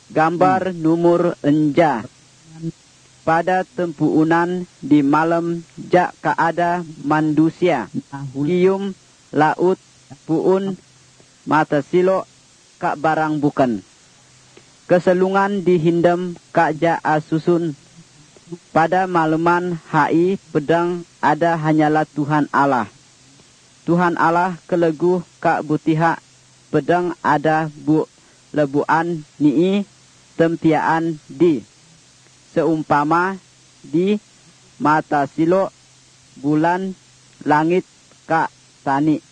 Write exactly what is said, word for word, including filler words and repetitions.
Gambar numur enja. Pada tempuunan di malam jak kaada manusia. Kium laut puun mata silo kak barang bukan. Keselungan dihindam kak ja asusun. Pada malaman hai pedang ada hanyalah Tuhan Allah. Tuhan Allah keleguh kak butiha pedang ada bu lebuan nii tempiaan di. Seumpama di mata silo bulan langit kak tani.